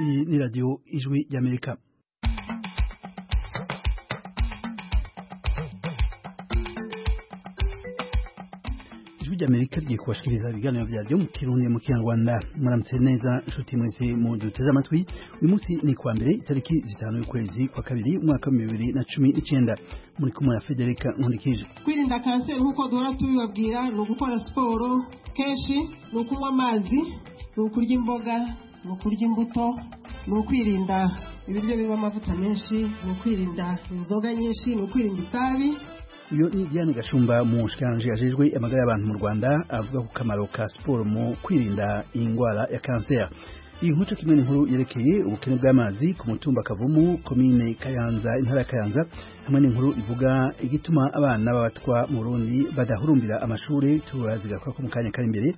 ni radio Ijwi y'Amerika. Ijwi y'Amerika rigiye kubashikiriza ibiganiro vyaryo mu Kirundi mu Kinyarwanda. Muramutse neza nshuti mwese mu duteze amatwi. Uyu munsi ni kwa mbere itariki 5 y'ukwezi kwa kabiri umwaka wa 2019. Muri kumwe na Federica Nkundikije. Kwirinda kanseri nkuko duhora tubibabwira no gukora siporo kenshi, no kunywa amazi, no kurya imboga, no kurya imbuto, no kwirinda ibiryo biba amavuta menshi, no kwirinda inzoga nyinshi, no kwirinda itabi. Uyo ni Diane Gashumba mushikanje ajejwe amagara y'abantu mu Rwanda avuga ku kamaro ka siporo mu kwirinda ingwara ya kanseri. Iyi nkuru kimwe n'inkuru yerekeye ubukene bw'amazi ku mutumba Kavumu, komine Kayanza, intara ya Kayanza, hamwe n'inkuru ivuga igituma abana b'abatwa mu Burundi badahurumbira amashure turazigakora ko mu kanya kari imbere.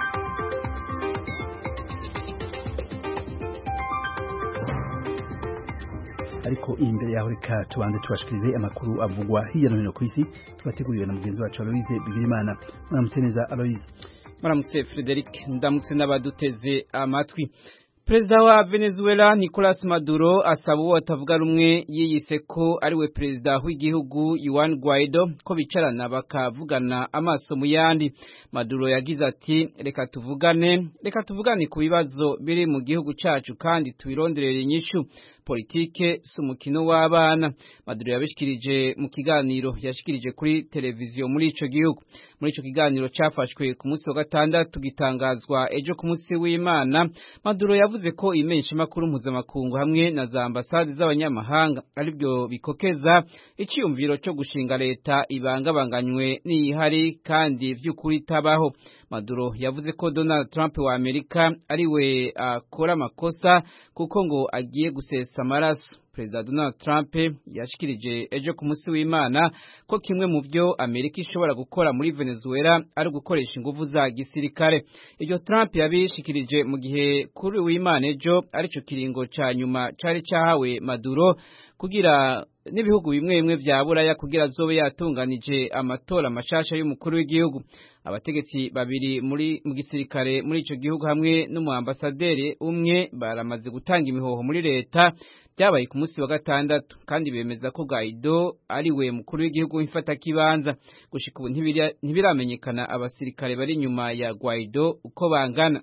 Ariko imbere yaho reka tubanze tubashikirize amakuru avugwa hirya no hino ku isi twateguriwe na mugenzi wacu Aloise Bigirimana. Muramutse neza Aloise. Muramutse Frederic, ndamutse n'abaduteze amatwi. Perezida wa Venezuela Nicolas Maduro asaba uwo atavuga rumwe yiyise ko ariwe perezida w'igihugu Juan Guaido ko bicarana bakavugana amaso mu yandi. Maduro yagize ati reka tuvugane ku bibazo biri mu gihugu cacu kandi tubironderere inyishu. Politike si umukino w'abana. Maduro yabishikirije mu kiganiro yashikirije kuri televiziyo muri ico gihugu. Muri ico kiganiro cafashwe ku munsi wa gatandatu gitangazwa ejo ku munsi w'Imana, Maduro yavuze ko imensha makuru mpuzamakungu hamwe na za ambasade z'abanyamahanga aribyo bikokeza iciyumviro cyo gushinga leta ibangabanganywe n'ihari kandi vy'ukuri tabaho. Maduro yavuze ko Donald Trump wa Amerika ariwe akora amakosa kuko ngo agiye gusesa amaraso. Perezida Donald Trump yashikirije ejo ku munsi w'Imana ko kimwe mu byo Amerika ishobora gukora muri Venezuela ari gukoresha ingufu za gisirikare. Iryo Trump yabishikirije mu gihe kuri w'Imana ejo arico kiringo ca nyuma cari cahawe Maduro kugira n'ibihugu bimwe bimwe vya Buraya kugira zobe yatunganije amatora mashasha y'umukuru w'igihugu. Abategetsi babiri mu gisirikare muri ico gihugu hamwe n'umuambasaderi umwe baramaze gutanga imihoho muri leta byabaye ku munsi wa gatandatu, kandi bemeza ko Guaido ariwe mukuru w'igihugu w'imfata kibanza. Gushika ubu ntibiramenyekana abasirikare bari nyuma ya Guaido uko bangana.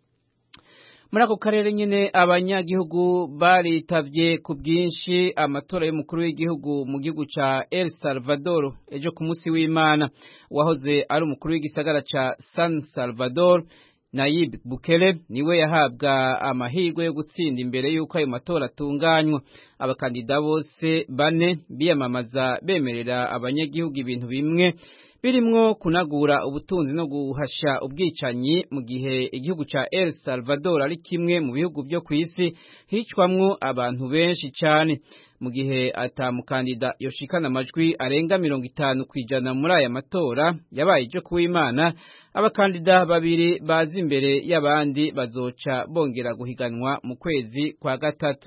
Muri ako karere nyene abanyagihugu baritavye ku bwinshi amatora y'umukuru w'igihugu mu gihugu ca El Salvador ejo ku munsi w'Imana. Wahoze ari umukuru w'igisagara ca San Salvador Nayib Bukele niwe yahabwa amahirwe yo gutsinda imbere y'uko ayo matora atunganywa. Abakandida bose bane biyamamaza bemerera abanyagihugu ibintu bimwe birimwo kunagura ubutunzi no guhasha ubwicanyi, mu gihe igihugu ca El Salvador ari kimwe mu bihugu byo kw'isi hicwamwo abantu benshi cane. Mu gihe atamukandida yoshikana amajwi arenga 50% muri aya matora yabaye ejo kuw'Imana, abakandida babiri bazi imbere y'abandi bazoca bongera guhiganwa mu kwezi kwa gatatu.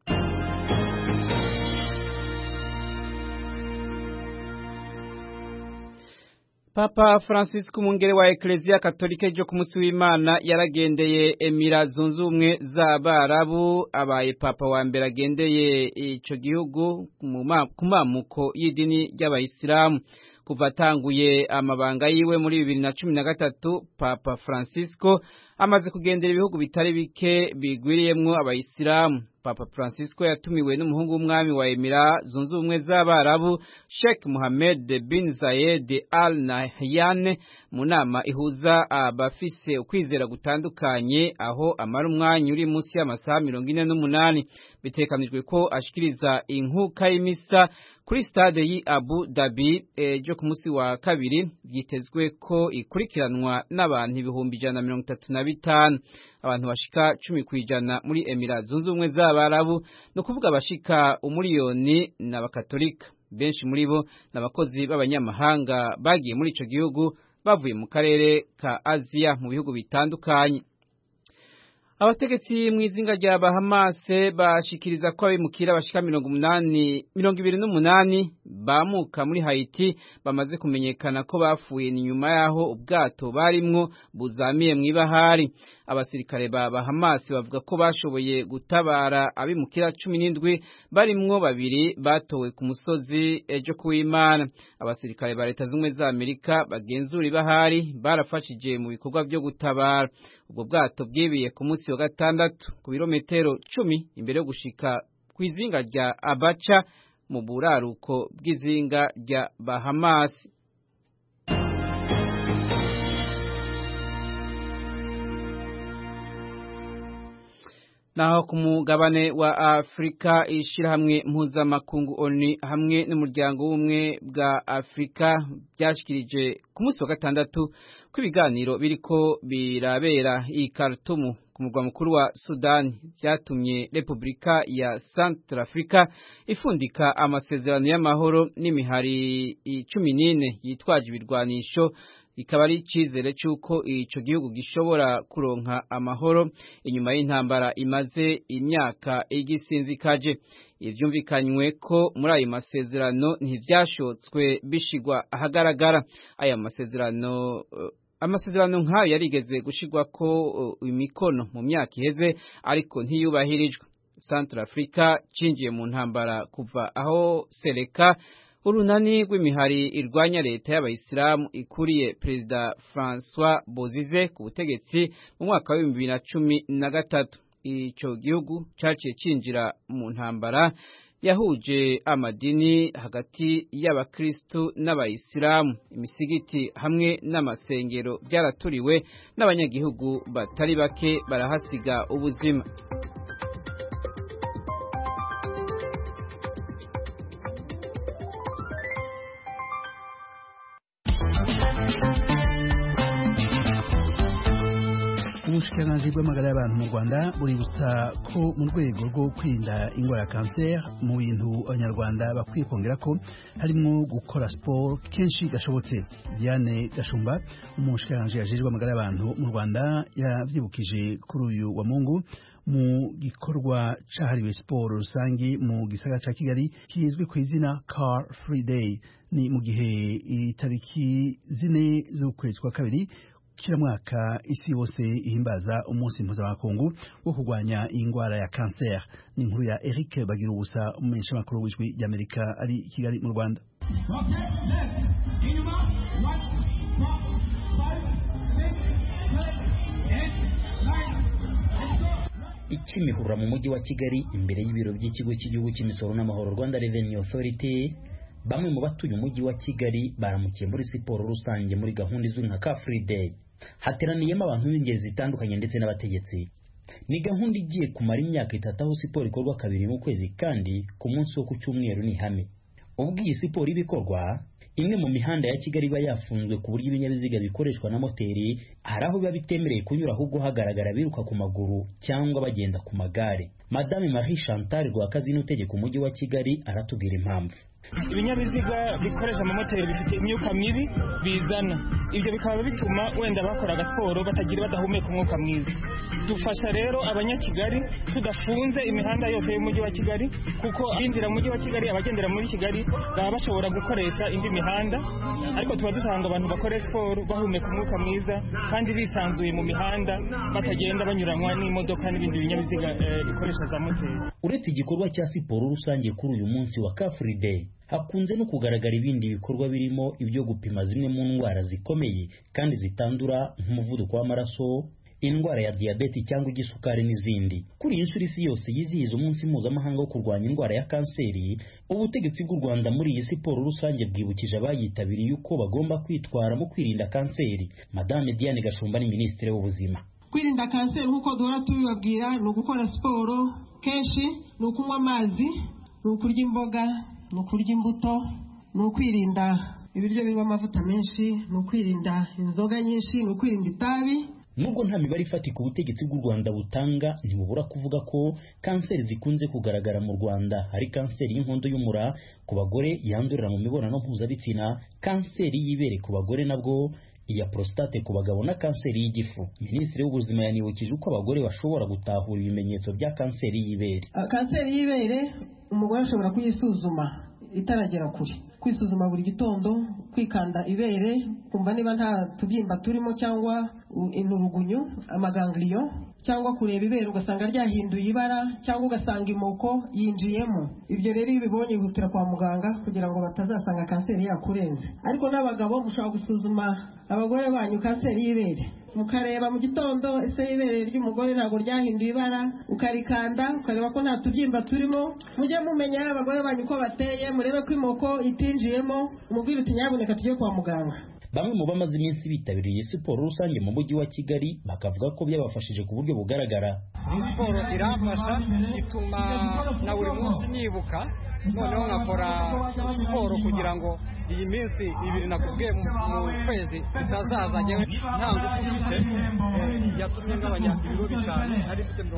Papa Francisco umwungere wa Eklezia Katolika ejo ku munsi w'Imana yaragendeye Emirates Zunze Ubumwe z'Abarabu, abaye papa wa mbere agendeye ico gihugu ku mamuko y'idini ry'Abayisilamu. Kuva atanguye amabanga yiwe muri 2013, Papa Francisco amaze kugendera ibihugu bitari bike bigwiriyemwo Abayisilamu. Papa Francisco yatumiwe n'umuhungu w'umwami wa Emirates Zunze Ubumwe z'Abarabu Sheikh Mohammed bin Zayed Al Nahyan mu nama ihuza abafise ukwizera gutandukanye, aho amara umwanya uri munsi y'amasaha 48. Bitekanijwe ko ashikiriza inkuka y'imisa kuri stade yi Abu Dhabi ejo ku munsi wa kabiri. Byitezwe ko ikurikiranwa n'abantu 135. Abantu bashika 10% muri Emirates Zunze Ubumwe z'Abarabu, no kuvuga bashika umuriyoni n'abakatolika. Benshi muri bo n'abakozi b'abanyamahanga bagiye muri ico gihugu bavuye mu karere ka Aziya mu bihugu bitandukanye. Abategetsi mwizinga rya Bahamas bashikiriza ko abimukira bashika 28 bamuka muri Haiti bamaze kumenyekana ko bafuye ni nyuma yaho ubwato barimwo buzamiye mw'ibahari. Abasirikare ba Bahamas bavuga ko bashoboye gutabara abimukira 17 barimwo babiri batowe ku musozi ejo kuw'Imana. Abasirikare ba Leta z'Ubumwe za Amerika bagenzura ibahari barafashije mu bikorwa byo gutabara. Ubwo bwato bwibiye ku munsi wa gatandatu ku birometero 10 imbere yo gushika kw'izinga rya Abacha mu buraruko bw'izinga rya Bahamas. Naho ku mugabane wa Afrika ishirahamwe mpuzamakungu ONU hamwe n'umuryango w'ubumwe bwa Afrika byashikirije ku munsi wa gatandatu kw'ibiganiro biriko birabera i Khartoum ku murwa mukuru wa Sudan byatumye Republika ya Centrafrica ifundika amasezerano y'amahoro n'imihari 14 yitwaje ibirwanisho. Ikaba ari icizere cy'uko ico gihugu gishobora kuronka amahoro inyuma y'intambara imaze imyaka igisinzikaje. Ivyumvikanywe ko muri ayo masezerano ntivyashotswe bishigwa ahagaragara. Aya amasezerano nk'ayo yarigeze gushigwa ko imikono mu myaka iheze ariko ntiyubahirijwe. Centrafrica cinjiye mu ntambara kuva aho Seleka urunani rw'imihari irwanya leta y'abayisilamu ikuriye Perezida François Bozize ku butegetsi mu mwaka wa 2013. Ico gihugu caciye cinjira mu ntambara yahuje amadini hagati y'abakristo n'abayisilamu. Imisigiti hamwe n'amasengero byaraturiwe n'abanyagihugu batari bake barahasiga ubuzima. Ubushikiranganje bw'amagara y'abantu mu Rwanda buributsa ko mu rwego rwo kwirinda ingwara ya cancer mu bintu abanyarwanda bakwiye kongera ko harimo gukora sport kenshi gashobotse. Diane Gashumba umushikiranganje yajejwe amagara y'abantu mu Rwanda yavyibukije kuri uyu wa Mungu mu gikorwa cahariwe sport rusangi mu gisagara ca Kigali kizwe ku izina Car Free Day. Ni mu gihe itariki 4 z'ukwezi kwa kabiri kila mwaka isi yose ihimbaza umunsi mpuzamakungu wo kurwanya ingwara ya cancer. Ni inkuru ya Eric Bagirubusa umumenyesha makuru w'ijwi ry'Amerika ari Kigali mu Rwanda. Ikimihurura mu mujyi wa Kigali imbere y'ibiro by'ikigo cy'igihugu cy'imisoro n'amahoro Rwanda Revenue Authority. Bamwe mu batuye umujyi wa Kigali baramukiye muri siporo rusange muri gahunda izwi nka Car Free Day. Hateraniyemo abantu b'ingeri zitandukanye ndetse n'abategetsi. Ni gahunda igiye kumara imyaka 3 aho siporo ikorwa kabiri mu kwezi kandi ku munsi wo ku cyumweru ni hame. Ubwo iyi siporo ibikorwa imwe mu mihanda ya Kigali iba yafunzwe ku buryo ibinyabiziga bikoreshwa na moteri hari aho biba bitemereye kunyura ahubwo hagaragara biruka ku maguru cyangwa bagenda ku magare. Madame Marie Chantal Rwakazi n'utegeka umujyi wa Kigali aratubwira impamvu. Ibinyabiziga bikoresha amamoteri bifite imyuka mibi bizana, ibyo bikaba bituma wenda bakoraga siporo badahumeka umwuka mwiza. Dufasha rero abanyakigali tudafunze imihanda yose y'umujyi wa Kigali, kuko abinjira mu mujyi wa Kigali abagendera muri Kigali baba bashobora gukoresha indi mihanda, ariko tuba dusanga abantu bakora siporo bahumeka umwuka mwiza kandi bisanzuye mu mihanda batagenda banyuranwa n'imodoka n'ibindi binyabiziga bikoresha za moteri. Uretse igikorwa cya siporo rusange kuri uyu munsi wa Car Free Day, hakunze no kugaragara ibindi bikorwa birimo ibyo gupima zimwe mu ndwara zikomeye kandi zitandura nk'umuvuduko w'amaraso, indwara ya diabete cyangwa igisukari n'izindi. Kuri iyi nshuro isi yose yizihiza umunsi mpuzamahanga wo kurwanya indwara ya kanseri, ubutegetsi bw'u Rwanda muri iyi siporo rusange bwibukije abayitabiriye uko bagomba kwitwara mu kwirinda kanseri. Madame Diane Gashumba ni Minisitiri w'Ubuzima. Kwirinda kanseri nk'uko duhora tubibabwira ni ugukora siporo kenshi, ni ukunywa amazi, ni ukurya imboga, ni ukurya imbuto, ni ukwirinda ibiryo birimo amavuta menshi, ni ukwirinda inzoga nyinshi, ni ukwirinda itabi. Nubwo nta mibare ifatika ubutegetsi bw'u Rwanda butanga, ntibubura kuvuga ko kanseri zikunze kugaragara mu Rwanda. Hari kanseri y'inkondo y'umura ku bagore yandurira mu mibonano mpuzabitsina, kanseri y'ibere ku bagore nabwo, iya prostate ku bagabo na kanseri y'igifu. Minisitiri w'ubuzima yanibukije uko abagore bashobora gutahura ibimenyetso bya kanseri y'ibere. Kanseri y'ibere umugore ashobora kuyisuzuma itaragera kure, kwisuzuma buri gitondo, kwikanda ibere, kumva niba nta tubyimba turimo cyangwa inturugunyu, amagangliyo, cyangwa kureba ibere ugasanga ryahinduye ibara cyangwa ugasanga imoko yinjiyemo. Ibyo rero iyo ubibonye ihutira kwa muganga kugira ngo batazasanga kanseri yakurenze. Ariko n'abagabo mushobora gusuzuma abagore banyu kanseri y'ibere, mukareba mu gitondo ese ibere ry'umugore ntabwo ryahinduye ibara, ukarikanda ukareba ko nta tubyimba turimo. Mujye mumenya abagore banyu uko bateye, murebe ko imoko itinjiyemo, umubwire uti nyabuneka tujye kwa muganga. Bamwe mu bamaze iminsi bitabiriye siporo rusange mu mujyi wa Kigali bakavuga ko byabafashije ku buryo bugaragara. Siporo irafasha, ituma na buri munsi nibuka, noneho nkakora siporo kugira ngo iyi minsi ibiri nakubwiye mu kwezi itazaza ngewe nta ngufu mfite, yatumye ngabanya ibiro 5, ari mfite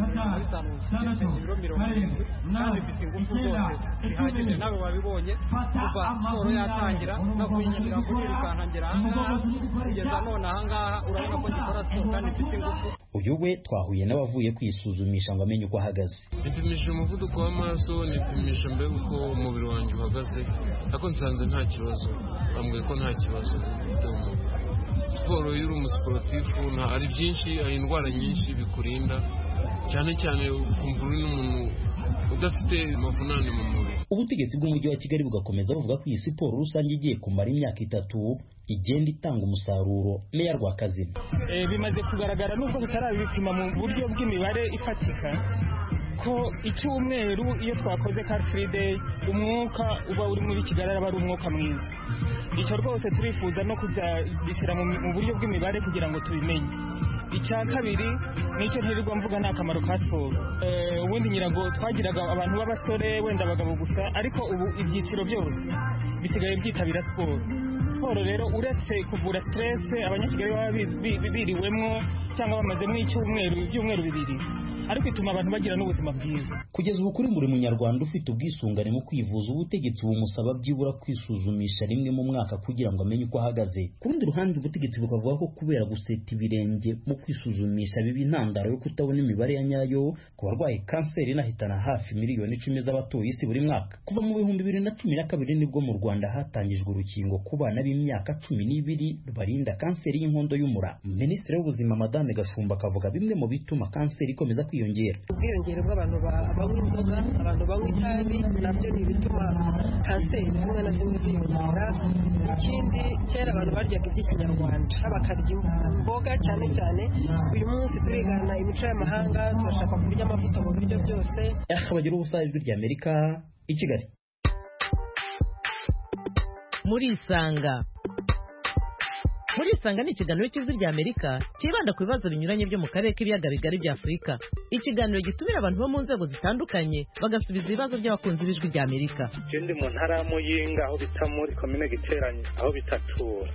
55 ibiro 70, kandi mfite ingufu zose zihagije. Nawe wabibonye kuva siporo yatangira no kuyinyira kurirukanka ngera ahangaha kugeza none ahangaha, urabona ko ngikora siporo kandi mfite ingufu. Uyu we twahuye n'abavuye kwisuzumisha ngo amenye uko ahagaze. Nipimisha umuvuduko w'amaraso, nipimisha mbega uko umubiri wanjye uhagaze, ariko nsanze nta kibazo. Bambwiye ko nta kibazo mfite mu mubiri. Siporo y'uri umusiporutifu ari byinshi, hari indwara nyinshi bikurinda, cyane cyane ukumva uri n'umuntu udafite amavunane mu mubiri. Ubutegetsi bw'umujyi wa Kigali bugakomeza buvuga ko iyi siporo rusange igiye kumara imyaka 3 igenda itanga umusaruro. Meya Rwakazina: bimaze kugaragara nubwo tutarabipima mu buryo bw'imibare ifatika ko icyumweru iyo twakoze car free day umwuka uba uri muri Kigali aba ari umwuka mwiza. Icyo rwose turifuza no kujya bishyira mu buryo bw'imibare kugira ngo tubimenye. Icya kabiri nicyo ntirirwa mvuga nta kamaro ka siporo. Ubundi nyirago twagiraga abantu b'abasore wenda abagabo gusa, ariko ubu ibyiciro byose bisigaye byitabira siporo. Siporo rero uretse kuvura stress abanyakigali baba biriwemo cyangwa bamazemo ibyumweru 2, ariko ituma abantu bagira n'ubuzima bwiza. Kugeza ubu kuri buri munyarwanda ufite ubwisungane mu kwivuza, ubutegetsi bumusaba byibura kwisuzumisha rimwe mu mwaka kugira ngo amenye uko ahagaze. Ku rundi ruhande ubutegetsi bukavuga ko kubera guseta ibirenge mu kwisuzumisha biba intandaro yo kutabona imibare ya nyayo ku barwaye kanseri inahitana hafi miliyoni 10 z'abatuye isi buri mwaka. Kuva mu 2012 nibwo mu Rwanda hatangijwe urukingo ku bana b'imyaka 12 rubarinda kanseri y'inkondo y'umura. Minisitiri w'ubuzima Madame Gashumba akavuga bimwe mu bituma kanseri ikomeza kwiyongera. Ubwiyongere bw'abantu banywa inzoga, abantu banywa itabi, nabyo ni ibituma kanseri zimwe na zimwe ziyongera. Ikindi, kera abantu baryaga iby'ikinyarwanda bakarya imboga cyane cyane. Uyu munsi turigana imico y'amahanga, turashaka kurya amavuta mu biryo byose. Bagira ubusa ijwi rya Amerika i Kigali. Muri Isanga ni ikiganiro cy'ijwi rya Amerika kibanda ku bibazo binyuranye byo mu karere k'ibiyaga bigari bya Afurika. Ikiganiro gitumira abantu bo mu nzego zitandukanye bagasubiza ibibazo by'abakunzi b'ijwi rya Amerika. Ndi mu ntara ya Muyinga aho bita muri komine Giteranye aho bita Tura.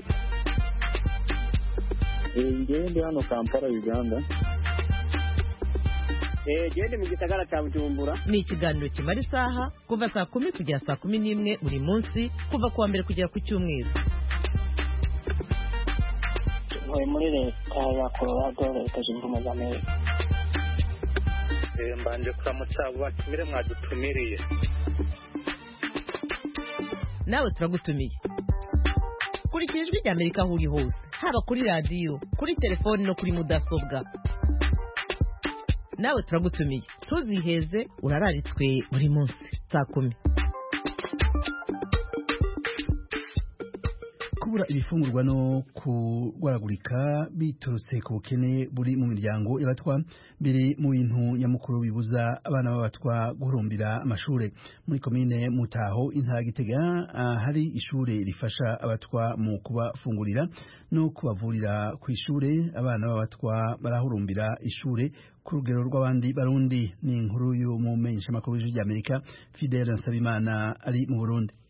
Ndi hano Kampala, Uganda. Ndi mu gisagara cya Bujumbura. Ni ikiganiro kimara isaha kuva saa 10 kugera saa 11 buri munsi kuva kuwa mbere kugera ku cyumweru. Muri leta ya Colorado, Leta Zunze Ubumwe za Amerika. Mbanje kuramutsa abo batumire mwadutumiriye. Nawe turagutumiye. Kurikira ijwi rya Amerika aho uri hose, haba kuri radio, kuri telefone no kuri mudasobwa. Nawe turagutumiye. Tuziheze urararitswe buri munsi saa 10. Kubura ibifungurwa no kurwaragurika biturutse ku bukene buri mu miryango y'abatwa biri mu bintu nyamukuru bibuza abana b'abatwa guhurumbira amashure. Muri komine Mutaho intara Gitega hari ishure rifasha abatwa mu kubafungurira no kubavurira ku ishure. Abana b'abatwa barahurumbira ishure ku rugero rw'abandi barundi. Ni inkuru y'umumenyesha makuru y'Amerika Fidel Nsabimana ari mu Burundi.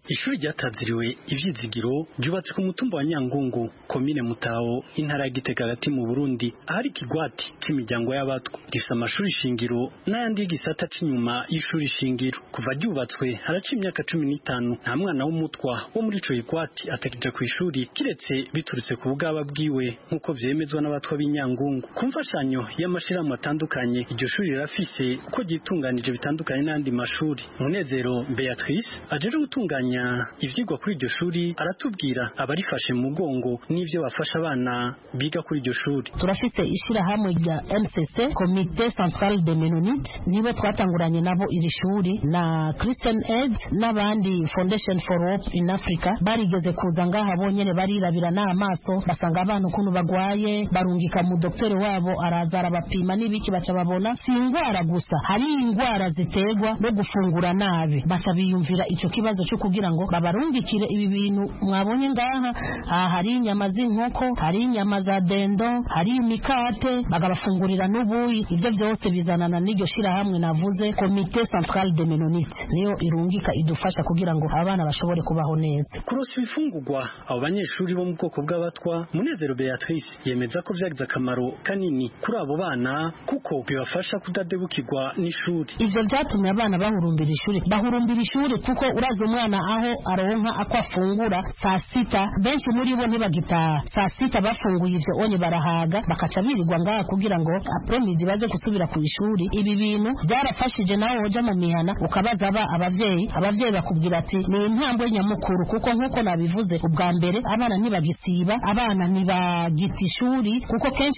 Ishuri ryataziriwe ivyizigiro ryubatse ku mutumba wa Nyangungu komine Mutaho intara ya Gitega hagati mu Burundi ahari kigwati cy'imiryango y'abatwa rifite amashuri shingiro n'ayandi y'igisata c'inyuma y'ishuri shingiro kuva ryubatswe haraca imyaka 15 nta mwana w'umutwa wo muri ico kigwati atakija ku ishuri kiretse biturutse ku bugaba bwiwe nkuko vyemezwa n'abatwa b'Inyangungu ku mfashanyo y'amashirahamwe atandukanye iryo shuri rirafise uko gitunganije bitandukanye n'andi mashuri Munezero Beatrice ajeje gutunganya ivyigwa kuri iryo shuri aratubwira abarifashe mu mugongo n'ivyo bafasha abana biga kuri iryo shuri. Turafise ishirahamwe rya MCC Comité Central des Mennonites nibo twatanguranye nabo iri shuri na Christian Aid n'abandi Foundation for Hope in Africa barigeze kuza ngaha bonyene barirabira n'amaso basanga abantu ukuntu bagwaye barungika mu doktori wabo araza arabapima n'ibiki baca babona si ingwara gusa hari ingwara ziterwa no gufungura nabi baca biyumvira ico kibazo cyo kugira ngo babarungikire ibi bintu mwabonye ngaha hari inyama z'inkoko hari inyama za dendo hari imikate bagabafungurira n'ubuyi ibyo byose bizanana n'iryo shirahamwe navuze Comité Central des Mennonites niyo irungika idufasha kugira ngo abana bashobore kubaho neza. Kurosa ibifungurwa abo banyeshuri bo mu bwoko bw'abatwa Munezero Beatrice yemeza ko vyagize akamaro kanini kuri abo bana kuko bibafasha kudadebukirwa n'ishuri. Ivyo byatumye abana bahurumbira ishuri kuko uraza umwana aho aronka akwafungura saa sita benshi muri bo ntibagitaha saa sita bafunguye ivyo onye barahaga bakaca birirwa ngaha kugira ngo apremizi baze gusubira ku ishuri. Ibi bintu byarafashije nawe hoja mu mihana ukabaza abavyeyi bakubwira ati ni intambwe nyamukuru kuko nkuko nabivuze ubwa mbere abana ntibagisiba abana ntibagita ishuri kuko kenshi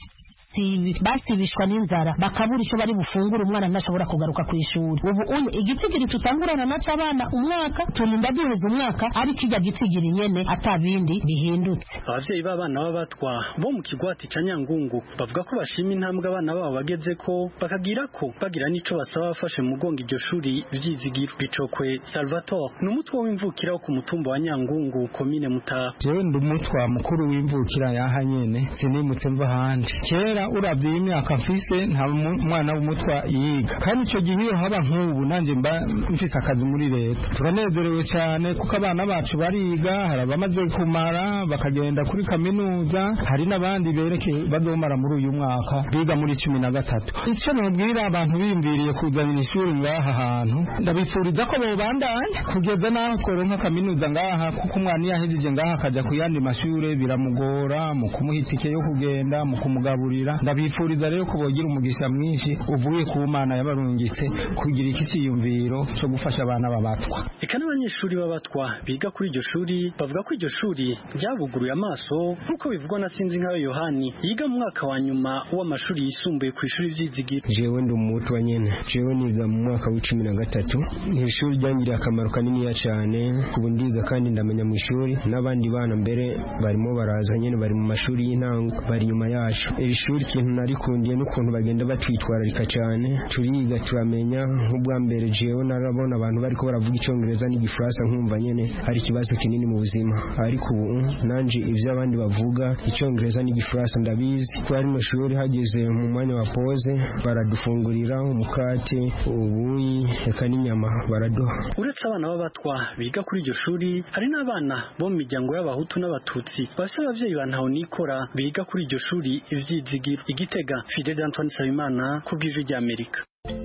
basibishwa n'inzara bakabura ico bari bufungura umwana ntashobora kugaruka ku ishuri. Ubu igitigiri tutangurana naco abana umwaka tuninda duheza umwaka ari kijya gitigiri nyene atabindi bihindutse. Abavyeyi b'abana b'abatwa bo mu kigwati ca Nyangungu bavuga ko bashima intambwe abana babo bageze ko bakagira ko bagira nico basaba bafashe mu mugongo iryo shuri vyizigiro. Bicokwe Salvatore n'umutwe w'imvukira wo ku mutumba wa Nyangungu komine Mutaho. Jewe ndumutwa mukuru w'imvukira yaha nyene sinimutse mva handi kera uravye imyaka mfise nta mwana w'umutwa yiga kandi ico gihe haba nk'ubu nanje mba mfise akazi muri leta turanezerewe cyane kuko abana bacu bariga hari abamaze kumara bakagenda kuri kaminuza hari n'abandi bereke bazomara muri uyu mwaka biga muri 13. Ico nobwira abantu bimviriye kuzanira ishuri ngaha hantu ndabifuriza ko bobandanya kugeza naho koronka kaminuza ngaha kuko umwana yahejeje ngaha akaja kuyandi mashure biramugora mu kumuhitike yo kugenda mu kumugaburira. Ndabifuriza rero ko bogira umugisha mwinshi uvuye ku Mana yabarungitse kugira iki cyiyumviro cyo gufasha abana b'abatwa. Eka n'abanyeshuri b'abatwa biga kuri iryo shuri bavuga ko iryo shuri ryabuguruye amaso nkuko bivugwa na Sinzi nkayo Yohani yiga mu mwaka wa nyuma w'amashuri yisumbuye ku ishuri vyizigiro. Jewe ndi umutwa nyene jewe niga mu mwaka wa 13 ni ishuri ryangiriye akamaro kanini cyane kubu ndiga kandi ndamenya mu ishuri n'abandi bana mbere barimo baraza nyene bari mu mashuri y'intango bari nyuma yacu. Iri shuri ikintu narikundiye n'ukuntu bagenda batwitwararika cyane turiga turamenya nk'ubwa mbere jewe narabona abantu bariko baravuga icyongereza n'igifaransa nkumva nyene hari ikibazo kinini mu buzima ariko ubu nanje ivyo abandi bavuga icyongereza n'igifaransa ndabizi ko ari mu shuri hageze mu mwanya wa pause baradufungurira umukate ubuyi eka n'inyama baraduha. Uretse abana b'abatwa biga kuri iryo shuri hari n'abana bo mu miryango y'abahutu n'abatutsi basa abavyeyi bantaho nikora biga kuri iryo shuri ivyizigiro. Igitega Fidel Antoine Sabimana kubw'ijwi rya Amerika.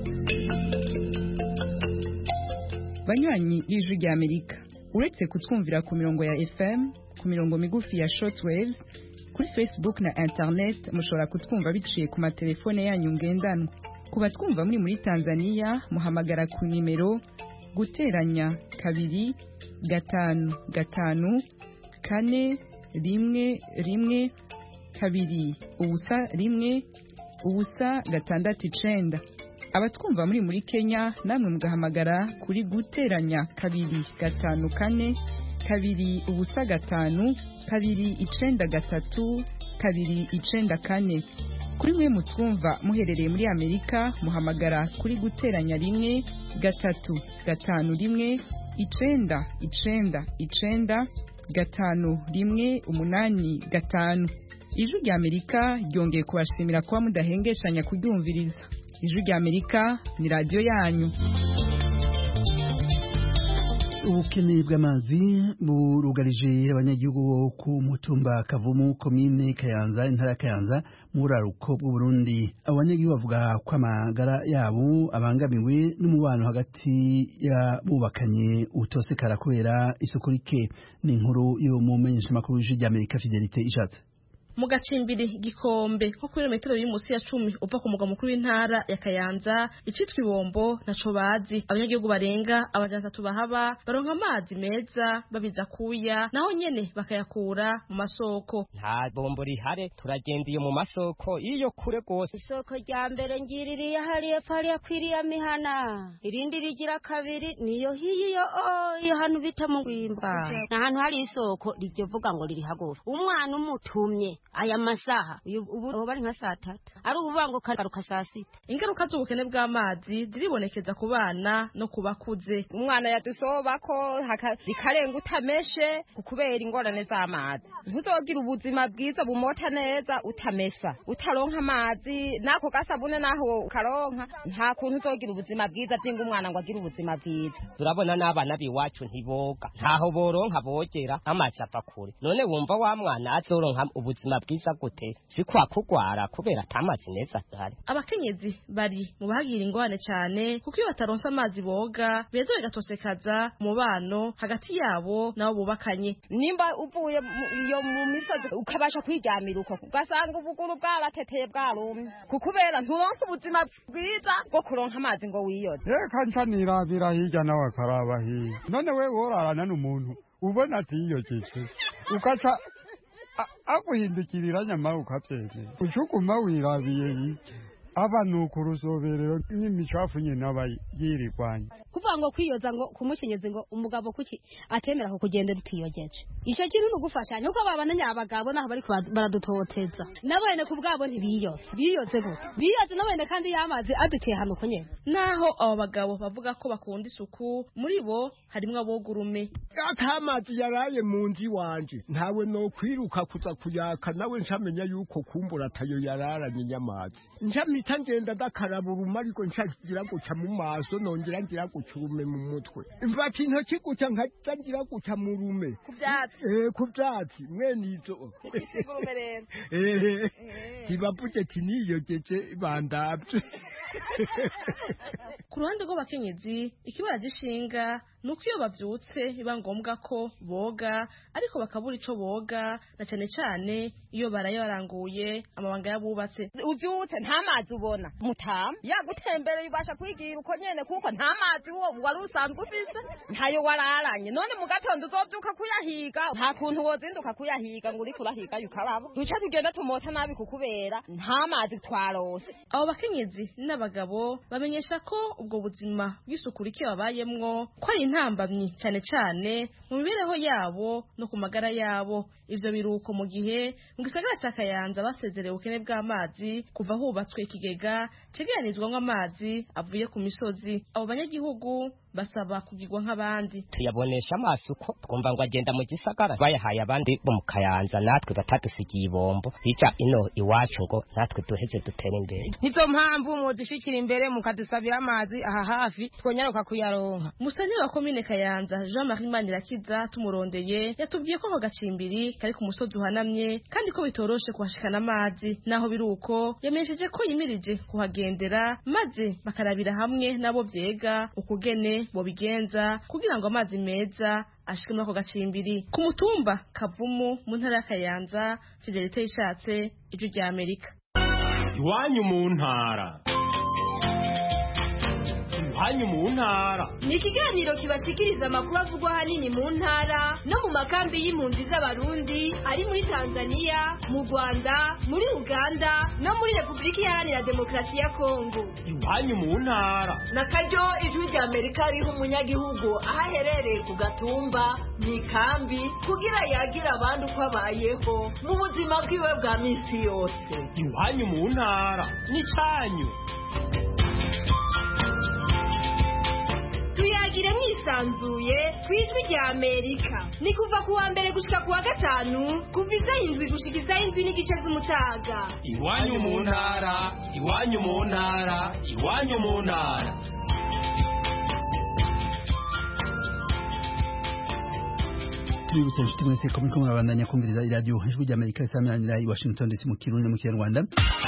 Banywanyi b'ijwi rya Amerika uretse kutwumvira ku mirongo ya FM ku mirongo migufi ya shortwaves kuri Facebook na internet mushobora kutwumva biciye ku matelefone yanyu ngendanwa. Kuba twumva muri Tanzania muhamagara ku nimero guteranya 2 5 5 4 1 kabiri ubusa rimwe ubusa gatandatu 9. Abatwumva muri Kenya namwe mugahamagara kuri guteranya 2 5 4 kabiri ubusa gatanu kabiri 9 3 kabiri 9 4. Kuri mwe mutwumva muherereye muri Amerika muhamagara kuri guteranya 1 3 5 1 9 9 gatanu 1 8 5. Ijwi rya Amerika ryongeye kubashimira kuba mudahengeshanya kuryumviriza. Ijwi rya Amerika ni radio yanyu. ubukene bw'amazi burugarije abanyagihugu bo ku mutumba Kavumu komine Kayanza intara ya Kayanza mu buraruko bw'u Burundi. Abanyagihugu bavuga ko amagara yabo abangamiwe n'umubano hagati y'abubakanye utosekara kubera isuku rike. Ni inkuru yo mu menyeshamakuru y'Ijwi ry'Amerika Fidelite Ishatse. Mu gacimbiri Gikombe nko kuri metero y'umusi ya 10 uva ku mugwa mukuru w'intara ya Kayanza icitwa Ibombo naco bazi. Abanyagihugu barenga abajana 3 bahaba baronka amazi meza babiza kuya naho nyene bakayakura mu masoko. Nta bombo rihare turagendiye mu masoko iyo kure gose. Isoko rya mbere ngiririye hariye fariya kwiriya mihana irindi rigira kabiri niyo hiyo iyo hanu bita mu Rwimba. Nahantu hari isoko rivuga ngo riri hagufi. Umwana umutumye aya masaha ubu bari nka saa 3 ari ubuvango kagaruka saa 6. Ingaruka z'ubukene bw'amazi ziribonekeza ku bana no kubakuze. Umwana yadusoba ko bikarenga utameshe kubera ingorane z'amazi. Ntuzogira ubuzima bwiza bumota neza utamesa utaronka amazi nako gasabune naho ukaronka nta kuntu uzogira ubuzima bwiza tinga umwana ngo agira ubuzima bwiza. Turabona n'abana biwacu ntiboga ntaho boronka bogera amazi ava kure. None wumva wa mwana azoronka ubuzima bwiza gute sikwa kugwara kubera tamazi neza dare. Abakenyezi bari mu bahagira ingwane cyane kuko iyo bataronsa amazi boga bezo bigatosekaza mubano hagati yabo nabo bubakanye. Nimba uvuye iyo mu misozi ukabasha kwiryamira uko ugasanga ubuguru bwarateteye bwarumye kukubera nturonka ubuzima bwiza bwo kuronka amazi ngo wiyoze. Reka ncanira birahijya nawe akaraba hi none we worarana n'umuntu ubona ati iyo kice ukaca akuhindukirira nyamara ukavyeze ucuguma wirabiye yike abantu kurusoberero n'imicafu nyene abayirirwanya kuvuga ngo kwiyoza ngo kumukenyeze ngo umugabo kuki atemera ko kugenda dutiyogeje isho kintu nugufashanya uko babana nyabagabo naho bari baradutoteza nabone kubwabo ntibiyoze gute biyoze nabone kandi yamaze aduciye hano ko nyene naho abo bagabo bavuga ko bakunda isuku muri bo harimwo abogurume. Akamazi yaraye mu nzi wanje ntawe no kwiruka kuza kuyaka nawe ncamenya yuko kumbura tayo yararanye nyamazi ncamita ngenda dakaraba urumariko ncagira guca mu maso nongera ngira gucurume mu mutwe imva kintu kiguca nkagira guca mu rume ku byatsi mwene izo kibapuje kiniyogeje bandabye. Ku ruhande rw'abakenyezi ikibara gishinga nuko iyo bavyutse biba ngombwa ko boga ariko bakabura ico boga na cyane cyane iyo baraye baranguye amabanga yabubatse. Uvyutse nta mazi ubona mutama yagutembere yubasha kwigira uko nyene kuko nta mazi wo wari usanzwe ufise ntayo wararanye none mu gatondo uzovyuka kuyahiga nta kuntu wozinduka kuyahiga ngo uri kurahiga yukarabo duca tugenda tumota nabi kukubera nta mazi twarose. Abo bakenyezi n'abagabo bamenyesha ko ubwo buzima bw'isuku rike babayemwo ko ari intambamyi cyane cyane mu mibereho yabo no ku magara yabo. Ivyo biruko mu gihe mu gisagara cya Kayanza basezerewe ubukene bw'amazi kuva hubatswe ikigega cegeranizwamwo amazi avuye ku misozi. Abo banyagihugu basaba kugirwa nk'abandi. Tuyabonesha amaso uko twumva ngo agenda mu gisagara bayahaye abandi bo mu Kayanza natwe batadusigiye ibombo bica ino iwacu ngo natwe duheze dutere imbere. Nizo mpamvu mu dushikira imbere mukadusabira amazi aha hafi twonyaruka kuyaronka. Musanyira wa komine Kayanza Jean-Marie Manirakiza tumurondeye yatubwiye ko ako gacimbiri kari ku musozi uhanamye kandi ko bitoroshe kuhashikana amazi. Naho biruko yamenyesheje ko yimirije kuhagendera maze bakarabira hamwe nabo vyega ukugene bo bigenza kugira ngo amazi meza ashike muri ako gacimbiri ku mutumba Kavumu mu ntara ya Kayanza. Fidelite Ishatse, Ijwi ry'Amerika. Iwanyu mu ntara. Iwanyu mu ntara ni ikiganiro kibashikiriza amakuru avugwa hanini mu ntara no mu makambi y'impunzi z'abarundi ari muri Tanzania, mu Rwanda, muri Uganda no muri Republika Iharanira Demokarasi ya Kongo. Iwanyu mu ntara na karyo Ijwi ry'Amerika riha umunyagihugu aho aherereye ku gatumba mu ikambi kugira yagira abandi uko abayeho mu buzima bwiwe bwa misi yose. Iwanyu mu ntara ni cyanyu. Tuyagire mwisanzuye kwijwi rya Amerika. Ni kuva ku wa mbere gushika ku wa gatanu kuva isaha 7 gushika isaha 7 n'igice z'umutaga. Iwanyu mu ntara, iwanyu mu ntara, iwanyu mu ntara. tubibutse inshuti mwese ko muriko murabandanya kumviriza iradiyo ijwi ry'Amerika isamiranyira i Washington DC mu Kirundi no mu Kinyarwanda.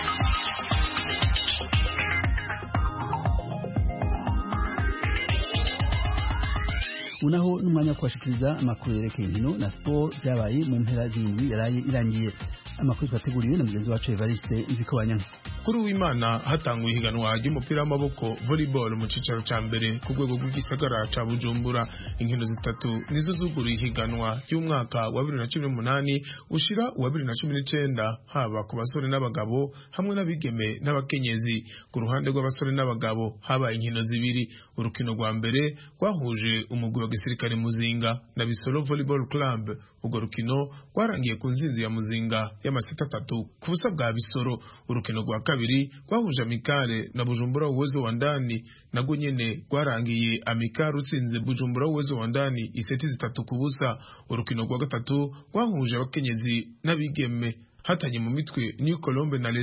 Unaho n'umwanya kwashikiriza amakuru yerekeye inkino na sport byabaye mu mpera z'indwi yaraye irangiye. Amakuru twateguriwe na mugenzi wacu Evariste Nzikobanyanga. Kuri w'Imana hatanguye ihiganwa ry'umupira w'amaboko volleyball mu cicaro ca mbere ku rwego rw'igisagara ca Bujumbura. Inkino zitatu nizo zuguruye ihiganwa ry'umwaka wa 2018 ushira wa 2019 haba ku basore n'abagabo hamwe n'abigeme n'abakenyezi. Ku ruhande rw'abasore n'abagabo haba inkino zibiri. Urukino rwa mbere rwahuje umugwi wa gisirikare Muzinga na Bisoro Volleyball Club. Urwo rukino rwarangiye ku nzinzi ya Muzinga y'amaseta 3 ku busa bwa Bisoro. Urukino rwa kabiri rwahuje Amikare na Bujumbura Uwezo wa Ndani nago nyene rwarangiye Amikare utsinze Bujumbura Uwezo wa Ndani iseti 3 ku busa. Urukino rwa gatatu rwahuje abakenyezi n'abigeme hatanye mu mitwe New Colombe na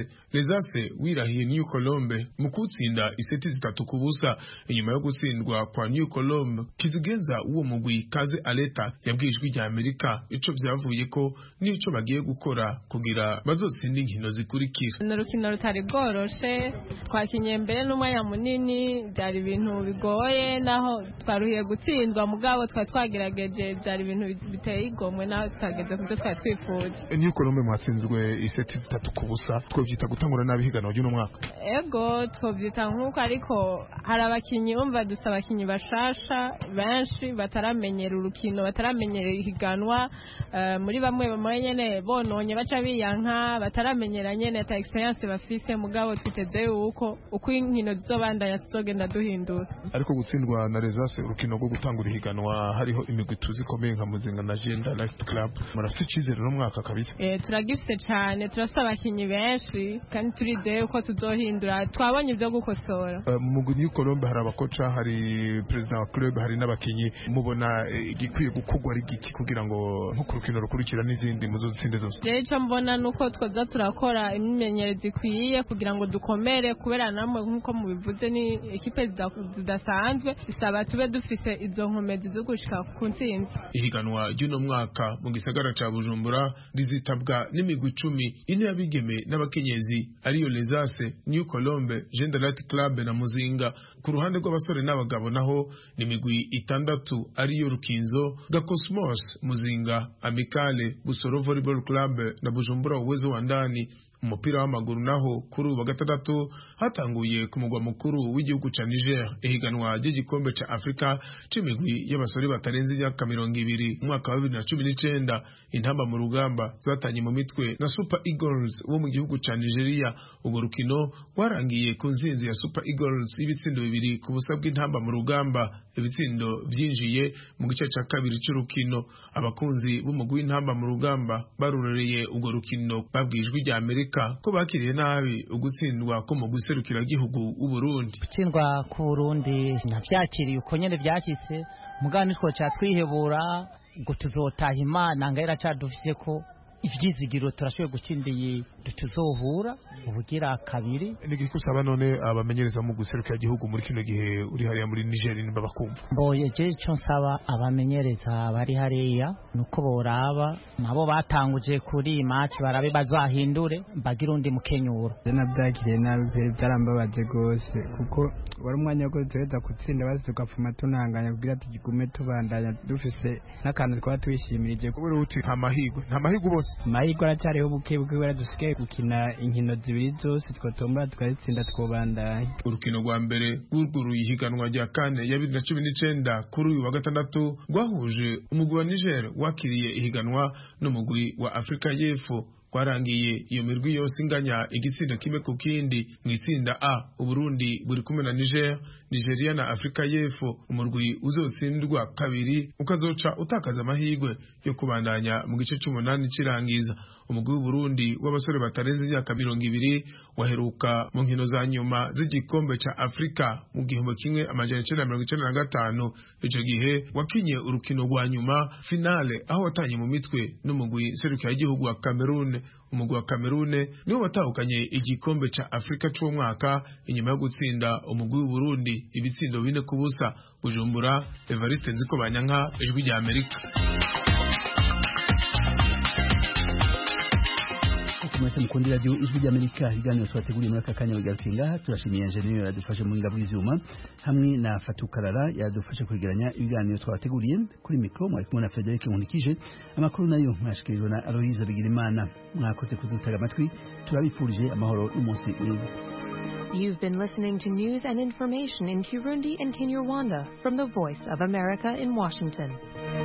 Lesase wirahiye New Colombe mu kutsinda iseti 3 ku busa. Inyuma yo gutsindwa kwa New Colombe, kizigenza uwo mugwi Kaze Aleta yabwijwe rya Amerika ico byavuye ko nico bagiye gukora kugira bazotsinda inkino zikurikira. N'urukino rutari bworoshe, twakinye mbere n'umwanya munini, byari ibintu bigoye naho twaruhiye gutsindwa mugabo twagerageje, byari ibintu biteye igomwe naho tutageze kubyo twatwifuza. New Colombe mwatsinzwe iseti 3 ku busa, twovyita gutangura nabi higanwa ry'uno mwaka. Ego twovyita nkuko, ariko hari abakinyi umva dusaba abakinyi bashasha benshi bataramenyera urukino, bataramenyera ihiganwa, muri bamwe nyene bononye baca biyanka, bataramenyera nyene ta experience bafise, mugabo twiteze uko inkino zizobandanya zizogenda duhindura. Ariko gutsindwa na Resase urukino rwo gutangura ihiganwa hariho imigwi tuzikomeye nka Muzinga na Gender Light Club, murafite icizere no mwaka kabisa. Turagifite cyane, turasaba abakinyi benshi kandi turideye uko tuzohindura, twabonye ibyo gukosora. Mu New Colombe hari abakoca, hari president wa club, hari n'abakinyi, mubona igikwiye gukugwa ari giki kugira ngo nko kurukino rukurikira n'izindi muzotsinde zose? Je cyo mbona nuko twoza turakora imyimenyerezo ikwiye kugira ngo dukomere, kubera namwe nkuko mubivuze ni ekipe zidasanzwe, isaba tube dufise izo nkomezi zo gushika ku ntsinzi. Ihiganwa ry'uno mwaka mu gisagara ca Bujumbura rizitabwa n'imigwi 10 ine y'abigeme n'abakenyezi ariyo Lesase, New Colombe, Gender Light Club na Muzinga. Ku ruhande rw'abasore n'abagabo naho ni imigwi 6 ariyo Rukinzo, Gakosmos, Muzinga, Amikale, Busoro Volleyball Club na Bujumbura Uwezo wa Ndani. Umupira w'amaguru naho kuri uwa gatandatu hatanguye ku mugwa mukuru w'igihugu ca Niger ihiganwa ry'igikombe ca Afrika c'imigwi y'abasore batarenze imyaka 20 mwaka wa 2019. Intamba mu rugamba zatanye mu mitwe na Super Eagles wo mu gihugu ca Nigeria. Ubwo rukino rwarangiye ku nzinzi ya Super Eagles ibitsindo 2 ku busa bw'intamba mu rugamba. Ibitsindo byinjiye mu gice ca kabiri c'urukino. Abakunzi b'umugwi w'intamba mu rugamba barurereye ubwo rukino babwijwe rya Amerika ko bakiriye nabi ugutsindwa ko mu guserukira gihugu u Burundi. Gutsindwa ku Burundi ntavyakiriye uko nyene byashitse, mugani two twihebura ngo tuzotaha Imana ngaira cadufite ko ivyizigiro turashoboye gutsindiye tuzohura ubugira kabiri. Nigikusaba none abamenyereza mu guserukira gihugu muri kino gihe uri hariya muri Niger nimba bakumva. Mboye je cyo nsaba abamenyereza bari hariya nuko boraba nabo batanguje kuri match barabe bazahindure bagira undi mukenyuro. Jana byakiriye nabi byarambabaje gose kuko wari umwanya wo kuza gutsinda bazugapfuma tunanganya kugira tugigume tubandanya dufise n'akantu twa twishimirije kubera uti nta mahigwe bose. Mahigwe aracyariho buke dusigaye gukina inkino zibiri zose twatomba twatsinda twobandanya. Urukino rwa mbere rwuguruye ihiganwa rya kane ya 2019 kuri uyu wa gatandatu rwahuje umugwi wa Niger wakiriye ihiganwa n'umugwi wa Afrika y'Epfo. Kwarangiye iyo mirwi yose inganya igitsindo kimwe ku kindi. Mu itsinda A Uburundi buri kumwe na Nigeria na Afrika y'Epfo. Umurwi uzotsindwa kabiri ukazoca utakaza amahirwe yo kubandanya mu gice c'8 cirangiza. Umugwi w'Uburundi w'abasore batarenze imyaka 20 waheruka mu nkino za nyuma z'igikombe ca Afrika mu gihumbi kimwe amajana 1995. Ico gihe wakinye urukino rwa nyuma finale aho watanye mu mitwe n'umugwi serukira igihugu wa Cameroon. Umugwi wa Cameroon niwo watahukanye igikombe ca Afrika c'uwo mwaka inyuma yo gutsinda umugwi w'Uburundi ibitsindo 4 ku busa. Bujumbura, Evariste Nzikobanyanga, Ijwi rya Amerika. inshuti mwese mukundira radio ijwi ry'Amerika ibiganiro twateguriye muri aka kanya bigarukiye ngaha turashimiye engineer yadufashe mu ngabo bw'ivyuma hamwe na Fatukarara yadufashe kwegeranya ibiganiro twateguriye kuri micro mwari kumwe na Frederic Nkunikije amakuru nayo mwashikirijwe na Aloise Bigirimana mwakoze kudutega amatwi turabifurije amahoro n'umunsi mwiza. You've been listening to news and information in Kirundi and Kinyarwanda from the Voice of America in Washington.